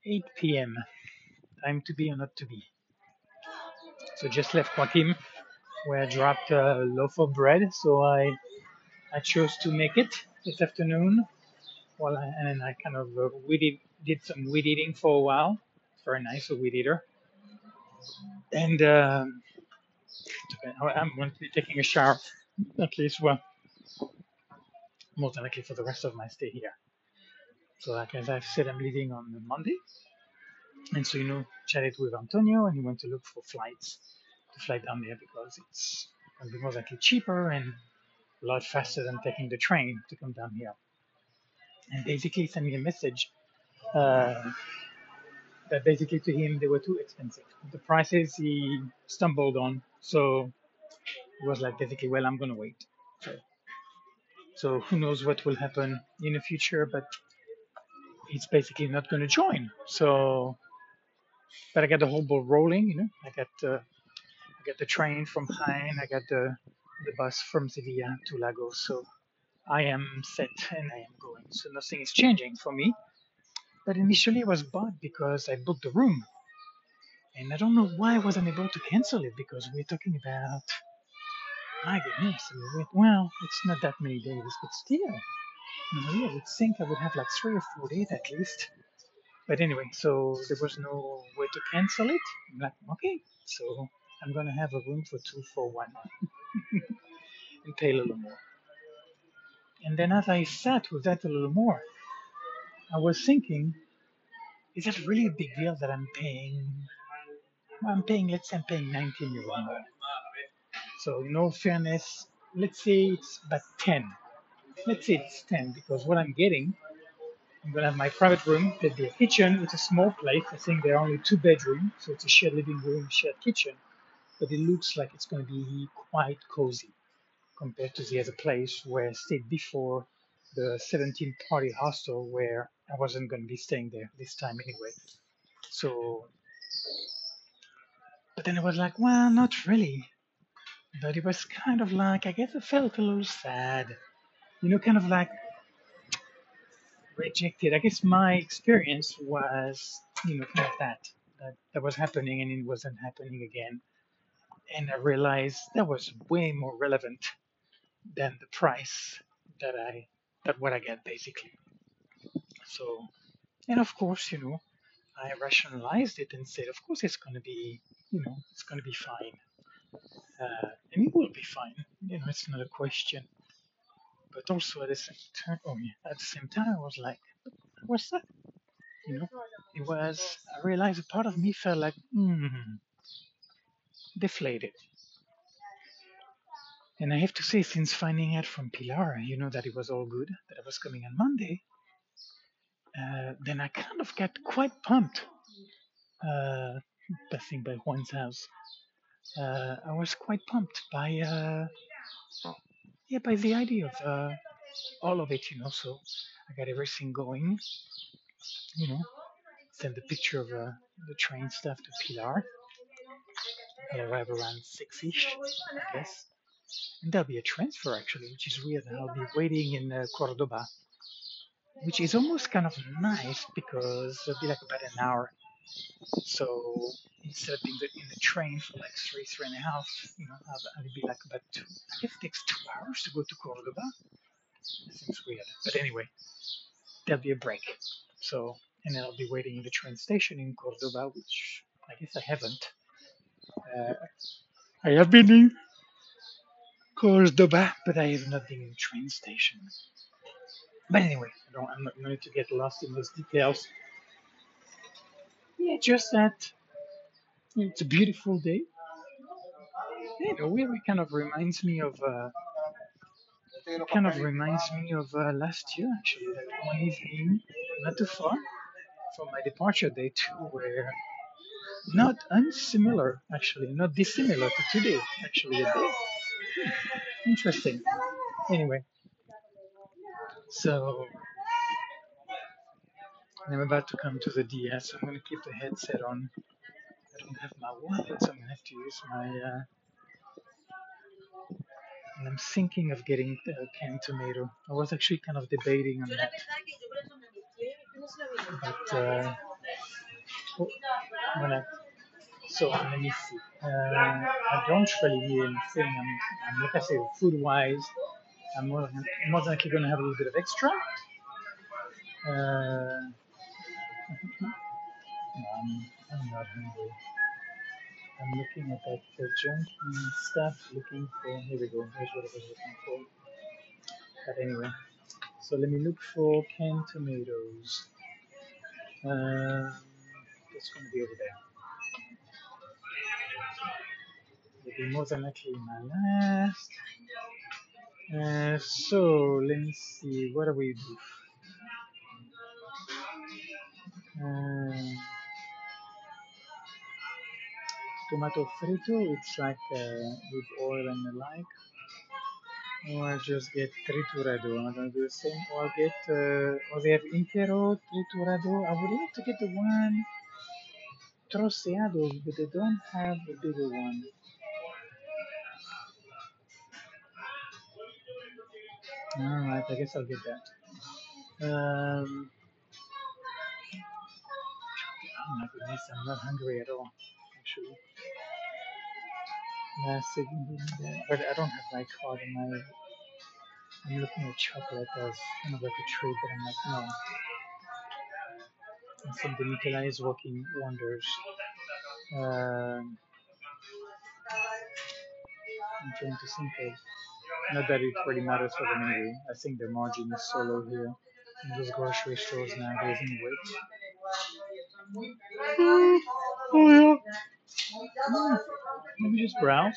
8 p.m. Time to be or not to be. So just left Joaquim, where I dropped a loaf of bread. So I chose to make it this afternoon. And I kind of did some weed eating for a while. It's very nice, a weed eater. And I'm going to be taking a shower, at least, well, most likely for the rest of my stay here. So, like as I've said, I'm leaving on Monday. And so, chatted with Antonio and he went to look for flights to fly down there because it's going to be more likely cheaper and a lot faster than taking the train to come down here. And basically, he sent me a message uh, that basically to him they were too expensive. The prices he stumbled on. So it was like basically, well, I'm going to wait. So who knows what will happen in the future, but it's basically not going to join. So, but I got the whole ball rolling. I got the train from Jaén. I got the bus from Sevilla to Lagos. So I am set and I am going. So nothing is changing for me. But initially, I was bought because I booked the room, and I don't know why I wasn't able to cancel it because we're talking about my goodness. Well, it's not that many days, but still, normally I would think I would have like 3 or 4 days at least. But anyway, so there was no way to cancel it. I'm like, okay, so I'm gonna have a room for two for one and pay a little more. And then as I sat with that a little more, I was thinking, is that really a big deal that I'm paying? Well, let's say I'm paying 19 euros more. So in all fairness, let's say it's about 10. Let's say it's 10 because what I'm getting, I'm gonna have my private room, there'll be a kitchen, it's a small place. I think there are only 2 bedrooms, so it's a shared living room, shared kitchen. But it looks like it's going to be quite cozy compared to the other place where I stayed before, the 17 party hostel where I wasn't going to be staying there this time anyway. So, but then it was like, well, not really. But it was kind of like, I guess I felt a little sad, kind of like rejected. I guess my experience was, kind of that was happening and it wasn't happening again. And I realized that was way more relevant than the price that what I get basically. So, and of course, I rationalized it and said, of course, it's going to be, it's going to be fine, and it will be fine. It's not a question. But also at the same time, oh yeah, at the same time, I was like, what's that? You know, it was. I realized a part of me felt like, deflated. And I have to say, since finding out from Pilar, that it was all good, that I was coming on Monday, then I kind of got quite pumped passing by Juan's house. I was quite pumped by by the idea of all of it. So I got everything going. You know, Send the picture of the train stuff to Pilar. I'll arrive around 6ish, I guess. And there'll be a transfer actually, which is weird. I'll be waiting in Cordoba, which is almost kind of nice because it'll be like about an hour. So instead of being in the train for like three and a half, I'll be like about two. I guess it takes 2 hours to go to Cordoba. It seems weird, but anyway, there'll be a break. So and then I'll be waiting in the train station in Cordoba, which I guess I haven't. Uh, I have been in Cordoba, but I have not been in the train station. But anyway, I'm not going to get lost in those details. Yeah, just that it's a beautiful day. It kind of reminds me of last year actually. That one evening, not too far from my departure day too, where not unsimilar actually, not dissimilar to today actually. A day. Interesting. Anyway, so I'm about to come to the DS. I'm going to keep the headset on. I don't have my wallet, so I'm going to have to use my. And I'm thinking of getting canned tomato. I was actually kind of debating on that, but Voilà. So let me see. I don't really need anything. Like I say, food wise, I'm more than likely going to have a little bit of extra. No, I'm not hungry. I'm looking at that junky stuff, looking for. Here we go. Here's what I was looking for. But anyway, so let me look for canned tomatoes. It's going to be over there. It'll be more than likely my last. So let me see. What do we do? Tomato frito. It's like with oil and the like. Or just get triturado. I'm gonna do the same. Or get. Or they have intero triturado. I would like to get the one troceado, but they don't have the bigger one. Alright, I guess I'll get that. Oh my goodness, I'm not hungry at all, actually. But I don't have my card in my. I'm looking at chocolate as kind of like a treat, but I'm like, no. I think the Nikolai is working wonders. I'm trying to think of. Not that it really matters for them anyway. I think the margin is so low here in those grocery stores nowadays anyway. Oh yeah. Let me just browse.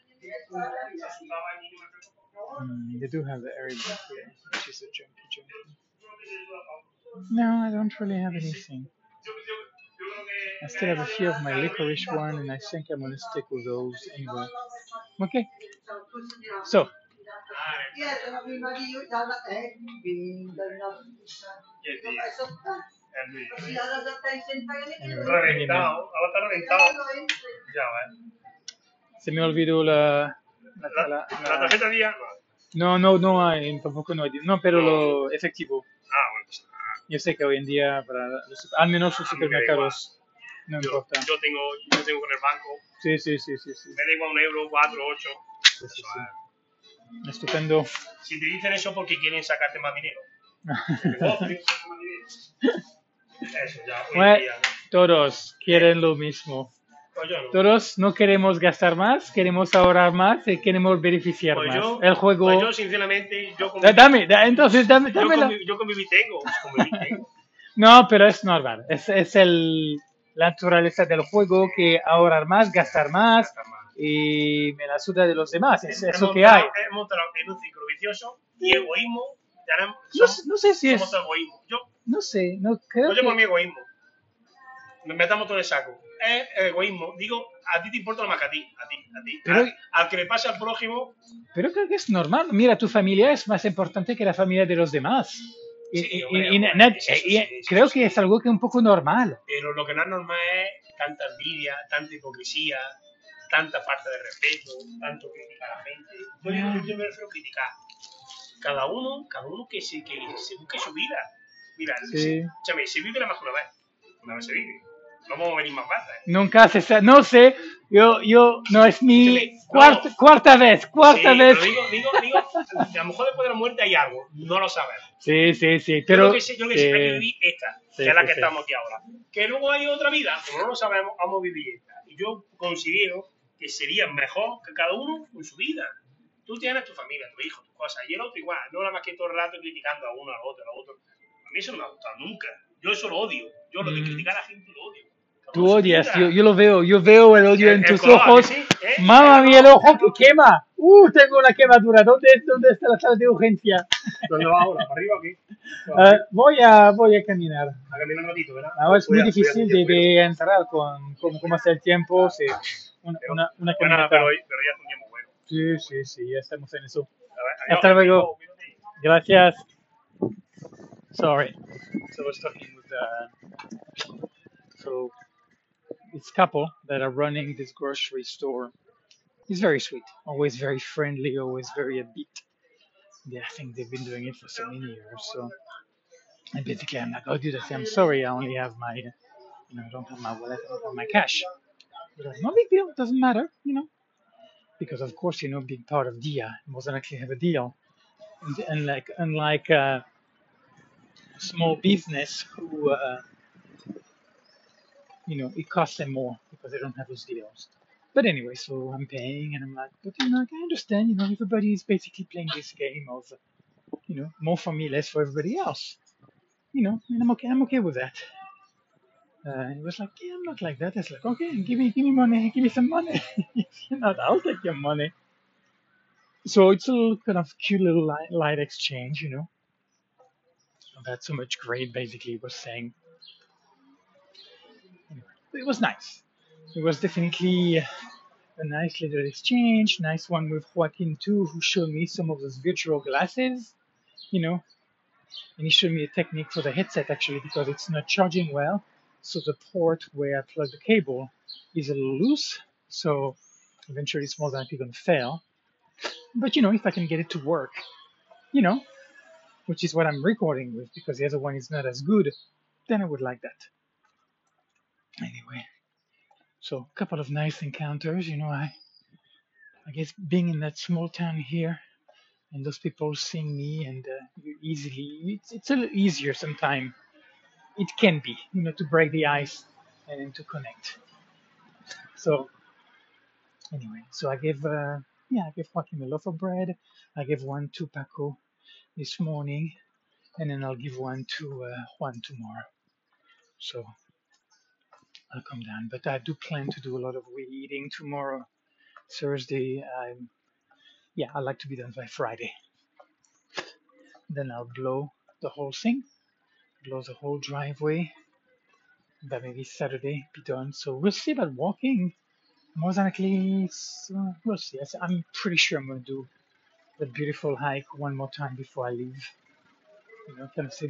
They do have the Airy book here, which is a junky. No, I don't really have anything. I still have a few of my licorice one, and I think I'm gonna stick with those anyway. Okay. So. Reventado, ahora está reventado. Ya, Se me olvidó la tarjeta día. No hay, tampoco no hay. No, pero lo efectivo. Bueno, pues. Yo sé que hoy en día, al menos los supermercados, no importa. Yo tengo con el banco. Sí. Me da igual 1 euro, 4, 8. Sí. Estupendo. Si te dicen eso porque quieren sacarte más dinero. Eso ya, hoy Bueno, día. todos quieren lo mismo. Pues yo no. Todos no queremos gastar más, queremos ahorrar más y queremos beneficiar Pues más. yo, El juego. Pues yo, sinceramente, Entonces dame la. Yo con mi tengo. No, pero es normal. Es la naturaleza del juego que ahorrar más, gastar más y me la suda de los demás. Es eso que hay. Hemos entrado en un ciclo vicioso y egoísmo. No sé si es. Somos egoísmo. No sé, no creo. Yo por mi egoísmo. Nos metamos todo en el saco. Es egoísmo. Digo, a ti te importa más que a ti. Pero, al que le pase al prójimo. Pero creo que es normal. Mira, tu familia es más importante que la familia de los demás. Creo que es algo que es un poco normal. Pero lo que no es normal es tanta envidia, tanta hipocresía, tanta falta de respeto, tanto criticar a la gente. Yo me refiero a criticar. Cada uno que se busque su vida. Mira, se vive la más una vez. Una vez se vive. No vamos a venir más veces. Nunca se no sé, yo no es mi cuarta vez. Pero digo, a lo mejor después de la muerte hay algo, no lo sabemos. Sí, pero yo creo que hay que vivir esta, que es la que estamos aquí ahora. Que luego hay otra vida, como no lo sabemos, vamos a vivir esta. Y yo considero que sería mejor que cada uno con su vida. Tú tienes tu familia, tu hijo, tus cosas, y el otro igual, no nada más que todo el rato criticando a uno, al otro. A mí eso no me ha gustado nunca. Yo eso lo odio. Yo lo de criticar a la gente lo odio. Tú odias, yo lo veo, yo veo el odio en tus ojos. ¿Sí? Mamma mía, el ojo que quema. Tengo una quemadura. ¿Dónde está la sala de urgencia? ¿Dónde va ahora? ¿Para arriba o qué? Voy a caminar. A caminar un ratito, ¿verdad? Ahora es muy difícil de entrar con cómo hace el tiempo. Sí. Una caminata. Pero ya es un tiempo bueno. Sí, ya estamos en eso. Hasta luego. Gracias. Sorry. So I was talking with this couple that are running this grocery store. He's very sweet, always very friendly, always very upbeat. Yeah, I think they've been doing it for so many years. So, and basically, I'm like, oh, dude, I'm sorry, I only have my I don't have my wallet, I don't have my cash. But no big deal, doesn't matter, because of course, being part of DIA, more than likely have a deal. And unlike small business who, it costs them more because they don't have those deals. But anyway, so I'm paying, and I'm like, but I understand, everybody is basically playing this game of, more for me, less for everybody else, and I'm okay with that. And he was like, yeah, I'm not like that. I was like, okay, give me money, give me some money. If you're not, I'll take your money. So it's a little kind of cute little light exchange, about so much great basically was saying. Anyway, it was nice. It was definitely a nice little exchange, nice one with Joaquin too, who showed me some of those virtual glasses, and he showed me a technique for the headset actually because it's not charging well. So the port where I plug the cable is a little loose, so eventually it's more likely going to fail. But if I can get it to work, you know, which is what I'm recording with because the other one is not as good, then I would like that. Anyway, so a couple of nice encounters. I guess being in that small town here and those people seeing me and you easily, it's a little easier sometimes. It can be, to break the ice and then to connect. So anyway, so I gave Joaquin a loaf of bread. I gave one to Paco this morning, and then I'll give one to Juan tomorrow. So I'll come down. But I do plan to do a lot of eating tomorrow, Thursday. I like to be done by Friday. Then I'll blow the whole thing, blow the whole driveway. By maybe Saturday, be done. So we'll see about walking. More than likely, we'll see. I'm pretty sure I'm going to do the beautiful hike one more time before I leave. Kind of say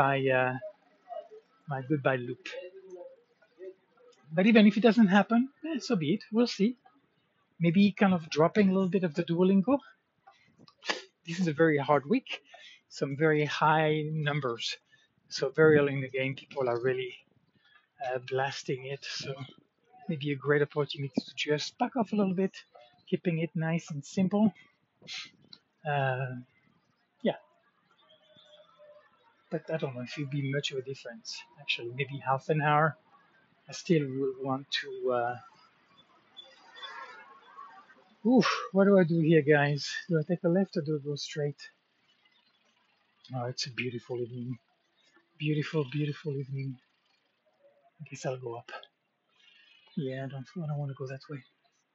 my goodbye loop. But even if it doesn't happen, so be it. We'll see. Maybe kind of dropping a little bit of the Duolingo. This is a very hard week. Some very high numbers. So very early in the game, people are really blasting it. So maybe a great opportunity to just back off a little bit, keeping it nice and simple. Yeah. But I don't know if it'd be much of a difference. Actually, maybe half an hour. I still will want to. What do I do here, guys? Do I take a left or do I go straight? Oh, it's a beautiful evening. Beautiful, beautiful evening. I guess I'll go up. Yeah, I don't want to go that way.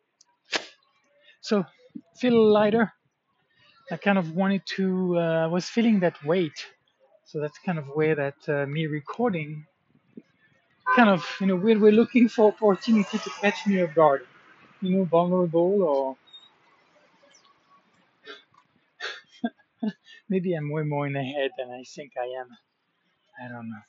So, feel lighter. I kind of wanted to. I was feeling that weight, so that's kind of where that me recording. Kind of, we're looking for opportunity to catch me off guard. Vulnerable or maybe I'm way more in the head than I think I am. I don't know.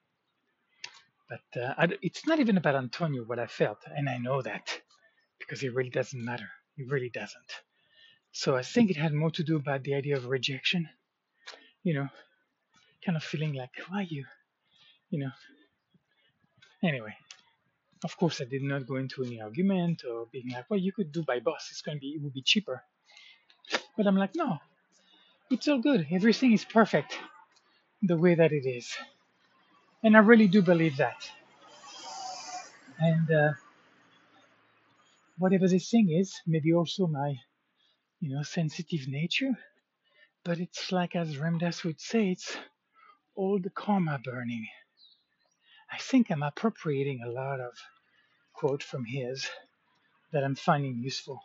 But it's not even about Antonio what I felt, and I know that because it really doesn't matter. It really doesn't. So I think it had more to do about the idea of rejection. Kind of feeling like, why you know. Anyway, of course I did not go into any argument or being like, well, you could do by bus. It would be cheaper. But I'm like, no, it's all good. Everything is perfect the way that it is. And I really do believe that. And whatever this thing is, maybe also my, sensitive nature. But it's like, as Ram Dass would say, it's all the karma burning. I think I'm appropriating a lot of quote from his that I'm finding useful.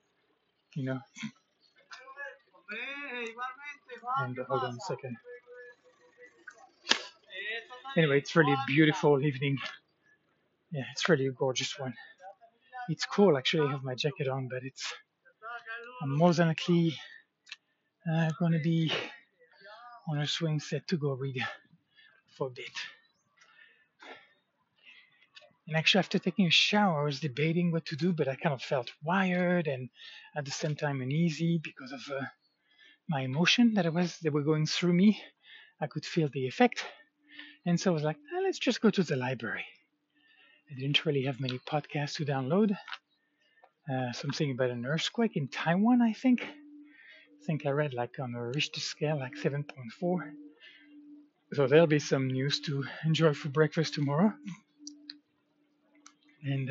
And hold on a second. Anyway, it's really a beautiful evening. Yeah, it's really a gorgeous one. It's cool actually. I have my jacket on, but I'm more than likely going to be on a swing set to go read for a bit. And actually, after taking a shower, I was debating what to do, but I kind of felt wired and at the same time uneasy because of my emotion that were going through me. I could feel the effect, and so I was like, let's just go to the library. I didn't really have many podcasts to download. Something about an earthquake in Taiwan, I think. I think I read like on a Richter scale, like 7.4. So there'll be some news to enjoy for breakfast tomorrow. And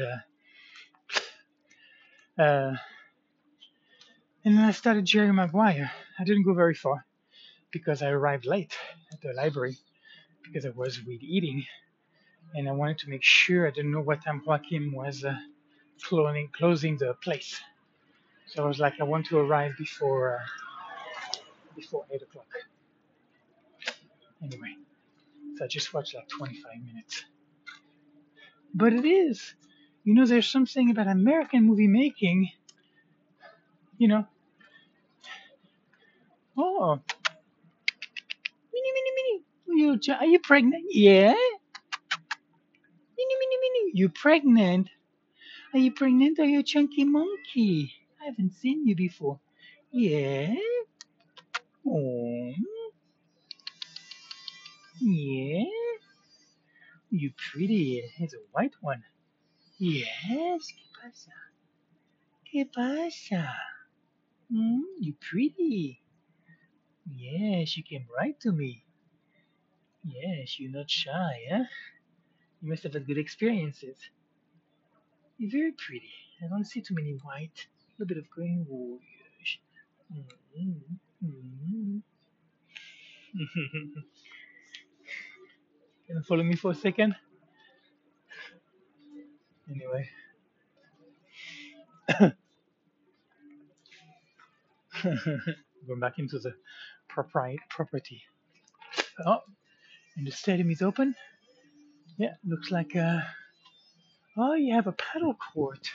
uh, and then I started Jerry Maguire. I didn't go very far because I arrived late at the library because I was weed eating, and I wanted to make sure I didn't know what time Joaquin was closing the place. So I was like, I want to arrive before 8 o'clock. Anyway, so I just watched like 25 minutes. But it is, there's something about American movie making, you know. Oh, mini, mini, mini. Are you pregnant? Yeah. Mini, mini, mini. You pregnant? Are you pregnant? Are you a chunky monkey? I haven't seen you before. Yeah. Oh. Yeah. You pretty. It's a white one. Yes. ¿Qué pasa? ¿Qué pasa? You pretty. Yes, you came right to me. Yes, you're not shy, huh? You must have had good experiences. You're very pretty. I don't see too many white. A little bit of green. Oh, yes. Mm-hmm. Can you follow me for a second? Anyway. Going back into the property. Oh, and the stadium is open. Yeah, looks like oh, you have a paddle court.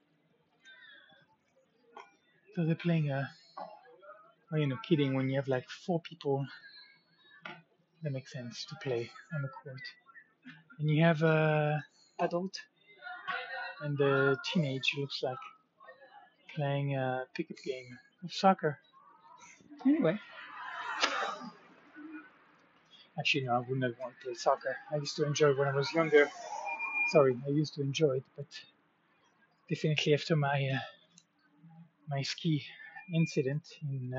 So they're playing well, kidding. When you have like 4 people, that makes sense to play on the court. And you have a adult and the teenage looks like playing a pickup game of soccer. Anyway, actually no, I would not want to play soccer. I used to enjoy it when I was younger. Sorry, I used to enjoy it, but definitely after my ski incident in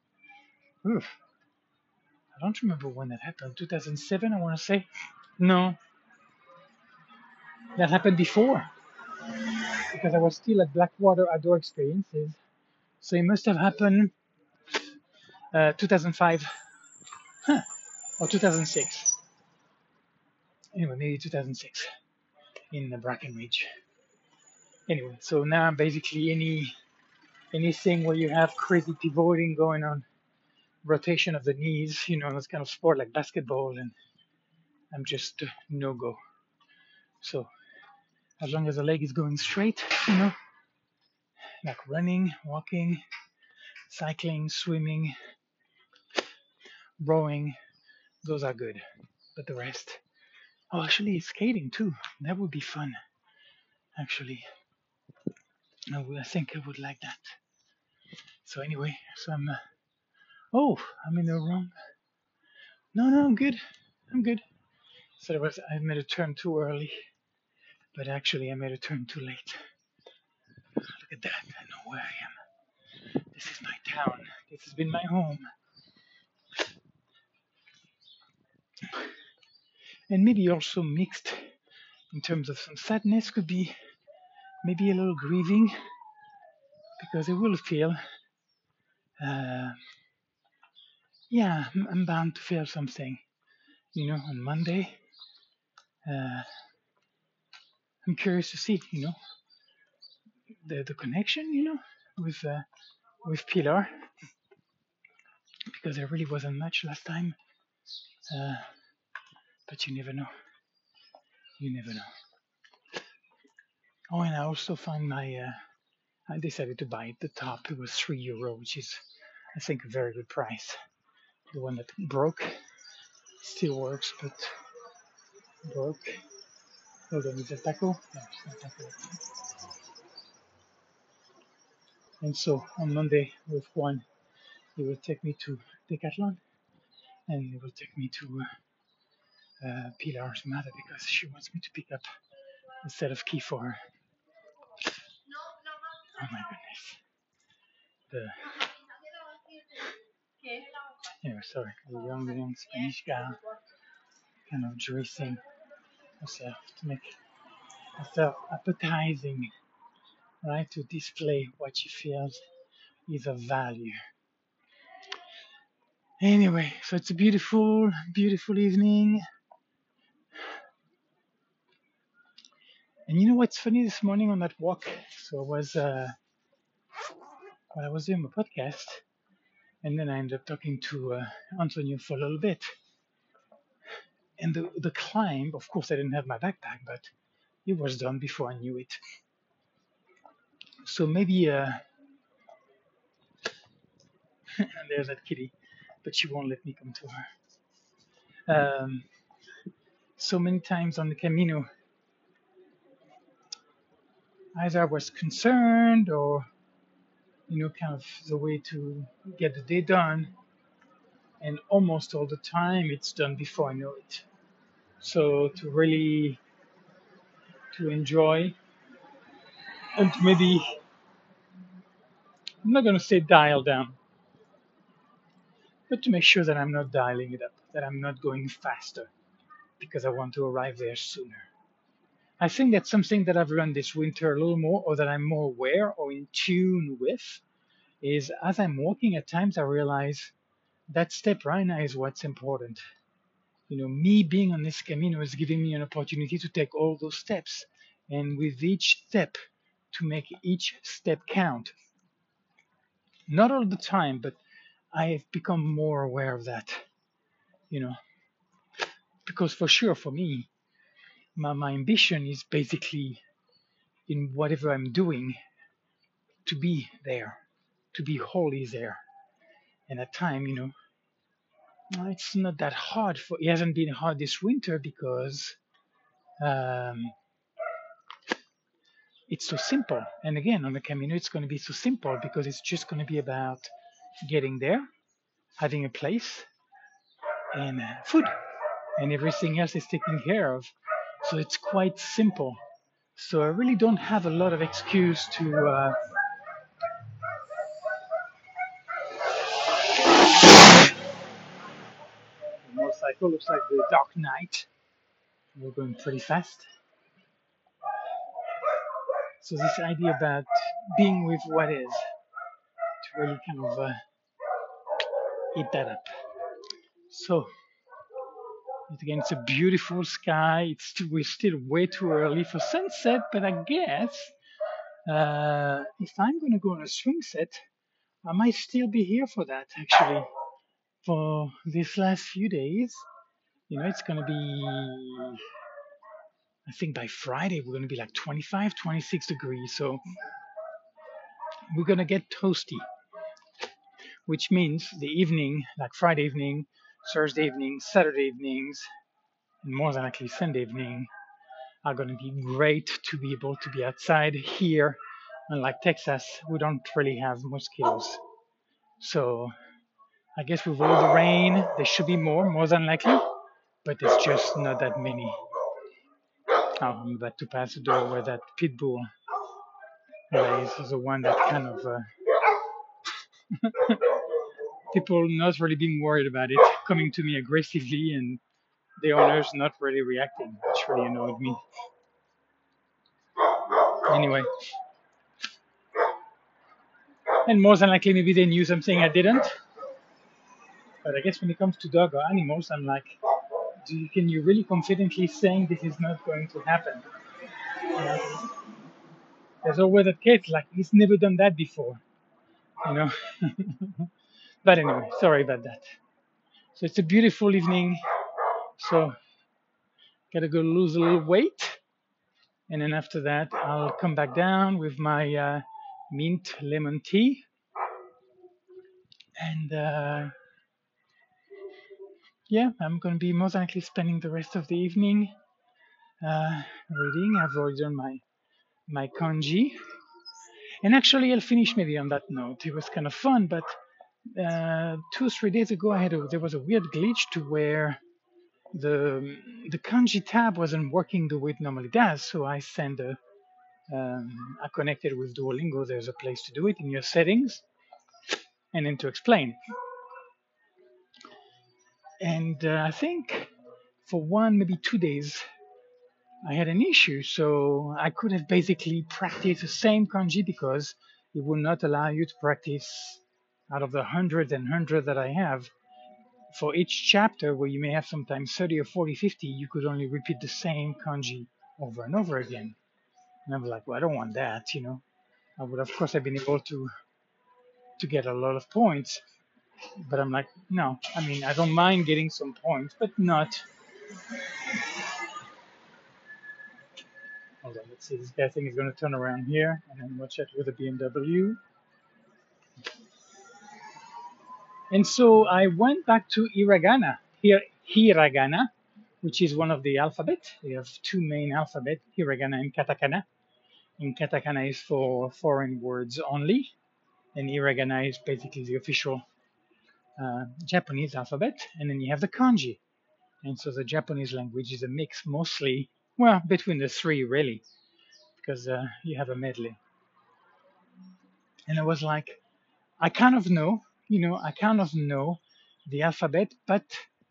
I don't remember when that happened. 2007, I want to say. No, that happened before because I was still at Blackwater Outdoor Experiences. So it must have happened 2005 or 2006. Anyway, maybe 2006 in Brackenridge. Anyway, so now basically anything where you have crazy pivoting going on, rotation of the knees, this kind of sport like basketball, and I'm just no go. So as long as the leg is going straight, like running, walking, cycling, swimming, rowing, those are good. But the rest, oh, actually, skating too. That would be fun. Actually, I think I would like that. So anyway, so oh, I'm in the wrong. No, I'm good. I'm good. So I made a turn too early, but actually I made a turn too late. Look at that. I know where I am. This is my town. This has been my home. And maybe also mixed in terms of some sadness could be maybe a little grieving because I will feel, uh, yeah, I'm bound to feel something, on Monday. Uh, I'm curious to see, the connection, with Pilar because there really wasn't much last time. Uh, but you never know. You never know. Oh, and I also found I decided to buy the top. It was €3, which is, I think, a very good price. The one that broke still works, but broke. Hold on, is that taco? No, it's not taco. And so on Monday with Juan, he will take me to Decathlon, and he will take me to Pilar's mother because she wants me to pick up instead of Kiefer. Oh my goodness. Sorry, the young Spanish guy kind of dressing herself to make herself appetizing, right? To display what she feels is of value. Anyway, so it's a beautiful, beautiful evening. And you know what's funny this morning on that walk? So I was doing my podcast, and then I ended up talking to Antonio for a little bit. And the climb, of course, I didn't have my backpack, but it was done before I knew it. So maybe there's that kitty, but she won't let me come to her. So many times on the Camino, either I was concerned or, kind of the way to get the day done. And almost all the time it's done before I know it. So to enjoy and to maybe, I'm not going to say dial down, but to make sure that I'm not dialing it up, that I'm not going faster because I want to arrive there sooner. I think that's something that I've learned this winter a little more, or that I'm more aware or in tune with, is as I'm walking at times I realize that step right now is what's important. Me being on this Camino is giving me an opportunity to take all those steps, and with each step, to make each step count. Not all the time, but I've become more aware of that, because for sure for me, my ambition is basically in whatever I'm doing to be there, to be wholly there. And at time, it's not that hard. It hasn't been hard this winter because it's so simple. And again, on the Camino, it's going to be so simple because it's just going to be about getting there, having a place, and food, and everything else is taken care of. So it's quite simple. So I really don't have a lot of excuse to. The motorcycle looks like the Dark Knight. We're going pretty fast. So this idea about being with what is, to really kind of eat that up. So again, it's a beautiful sky. We're still way too early for sunset, but I guess if I'm going to go on a swing set, I might still be here for that actually. For these last few days, it's going to be, I think by Friday, we're going to be like 25, 26 degrees. So we're going to get toasty, which means the evening, like Friday evening, Thursday evening, Saturday evenings, and more than likely Sunday evening, are going to be great to be able to be outside here. Unlike Texas, we don't really have mosquitoes. So I guess with all the rain, there should be more than likely, but it's just not that many. I'm about to pass the door where that pit bull lays, the one that kind of people not really being worried about it, coming to me aggressively, and the owners not really reacting, which really annoyed me. Anyway, and more than likely maybe they knew something I didn't. But I guess when it comes to dog or animals, I'm like, can you really confidently saying this is not going to happen? There's always that kid like he's never done that before, But anyway, sorry about that. So it's a beautiful evening. So gotta go lose a little weight, and then after that I'll come back down with my mint lemon tea, and I'm gonna be most likely spending the rest of the evening reading. I've already done my kanji, and actually I'll finish maybe on that note. It was kind of fun, but 2 or 3 days ago there was a weird glitch to where the kanji tab wasn't working the way it normally does, so I connected with Duolingo. There's a place to do it in your settings, and then to explain. And I think for 1, maybe 2 days, I had an issue. So I could have basically practiced the same kanji because it would not allow you to practice out of the hundreds and hundreds that I have. For each chapter, where you may have sometimes 30 or 40, 50, you could only repeat the same kanji over and over again. And I was like, well, I don't want that, I would, of course, have been able to get a lot of points. But I'm like, no, I mean, I don't mind getting some points, but not. Hold on, let's see. This guy thing is going to turn around here, and then watch it with a BMW. And so I went back to hiragana, which is one of the alphabet. We have 2 main alphabet, hiragana and katakana. And katakana is for foreign words only, and hiragana is basically the official Japanese alphabet. And then you have the kanji. And so the Japanese language is a mix mostly, well, between the 3 really, because you have a medley. And I was like, I kind of know the alphabet, but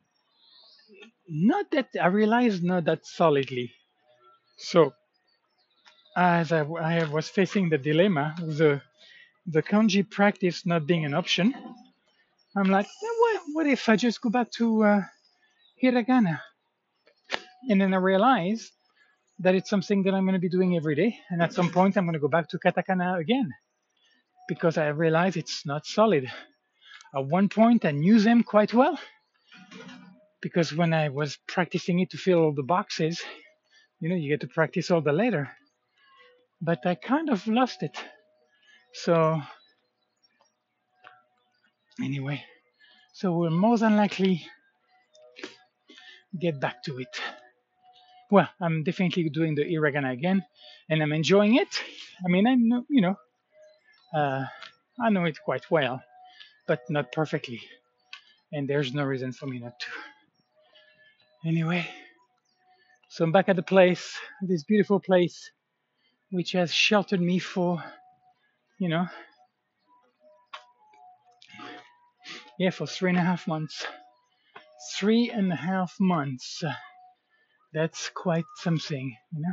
not that I realized not that solidly. So as I was facing the dilemma with the kanji practice not being an option, I'm like, what if I just go back to hiragana? And then I realized that it's something that I'm going to be doing every day, and at some point I'm going to go back to katakana again, because I realize it's not solid. At one point I knew them quite well, because when I was practicing it to fill all the boxes, you get to practice all the letter. But I kind of lost it. So anyway, so we'll more than likely get back to it. Well, I'm definitely doing the hiragana again, and I'm enjoying it. I mean, I know, I know it quite well, but not perfectly. And there's no reason for me not to. Anyway, so I'm back at the place, this beautiful place, which has sheltered me for, for 3.5 months. 3.5 months. That's quite something,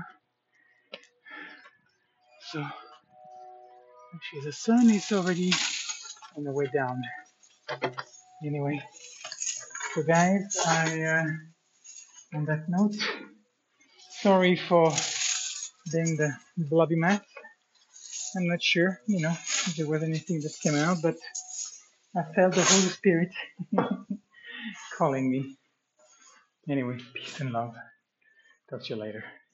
So, actually, the sun is already on the way down. Anyway, so guys, on that note, sorry for being the blobby mess. I'm not sure, if there was anything that came out, but I felt the Holy Spirit calling me. Anyway, peace and love. Talk to you later.